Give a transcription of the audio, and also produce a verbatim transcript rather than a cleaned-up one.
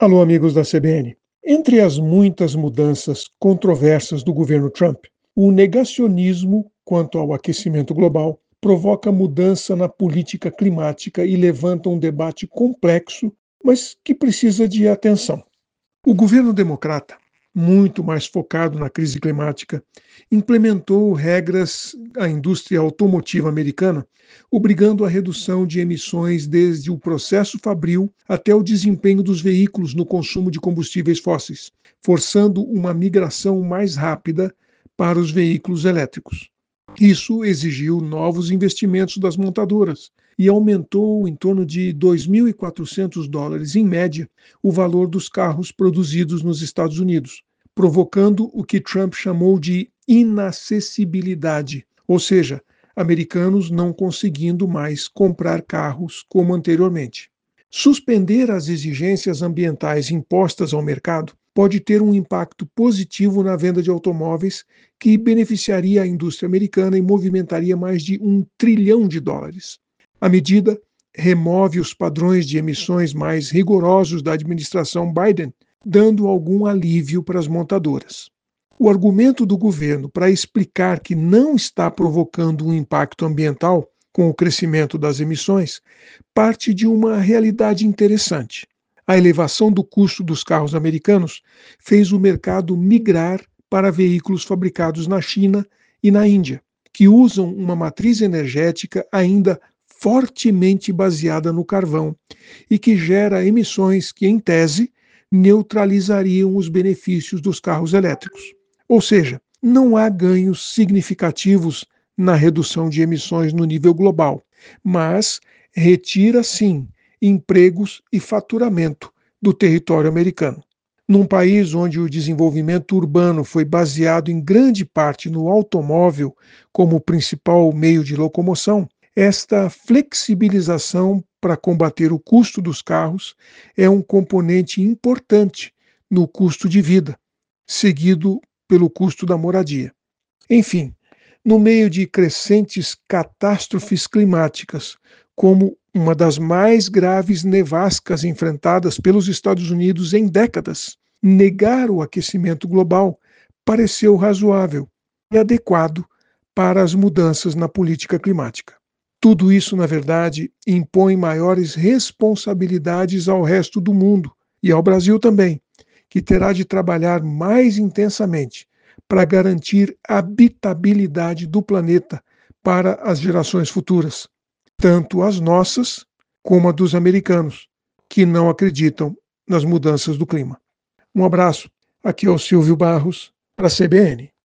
Alô, amigos da C B N. Entre as muitas mudanças controversas do governo Trump, o negacionismo quanto ao aquecimento global provoca mudança na política climática e levanta um debate complexo, mas que precisa de atenção. O governo democrata, muito mais focado na crise climática, implementou regras à indústria automotiva americana, obrigando a redução de emissões desde o processo fabril até o desempenho dos veículos no consumo de combustíveis fósseis, forçando uma migração mais rápida para os veículos elétricos. Isso exigiu novos investimentos das montadoras e aumentou em torno de dois mil e quatrocentos dólares, em média, o valor dos carros produzidos nos Estados Unidos, provocando o que Trump chamou de inacessibilidade, ou seja, americanos não conseguindo mais comprar carros como anteriormente. Suspender as exigências ambientais impostas ao mercado pode ter um impacto positivo na venda de automóveis, que beneficiaria a indústria americana e movimentaria mais de um trilhão de dólares. A medida remove os padrões de emissões mais rigorosos da administração Biden, dando algum alívio para as montadoras. O argumento do governo para explicar que não está provocando um impacto ambiental com o crescimento das emissões parte de uma realidade interessante. A elevação do custo dos carros americanos fez o mercado migrar para veículos fabricados na China e na Índia, que usam uma matriz energética ainda fortemente baseada no carvão e que gera emissões que, em tese, neutralizariam os benefícios dos carros elétricos. Ou seja, não há ganhos significativos na redução de emissões no nível global, mas retira, sim, empregos e faturamento do território americano. Num país onde o desenvolvimento urbano foi baseado em grande parte no automóvel como principal meio de locomoção, esta flexibilização para combater o custo dos carros é um componente importante no custo de vida, seguido pelo custo da moradia. Enfim, no meio de crescentes catástrofes climáticas, como uma das mais graves nevascas enfrentadas pelos Estados Unidos em décadas, negar o aquecimento global pareceu razoável e adequado para as mudanças na política climática. Tudo isso, na verdade, impõe maiores responsabilidades ao resto do mundo e ao Brasil também, que terá de trabalhar mais intensamente para garantir a habitabilidade do planeta para as gerações futuras, tanto as nossas como a dos americanos, que não acreditam nas mudanças do clima. Um abraço. Aqui é o Silvio Barros, para a C B N.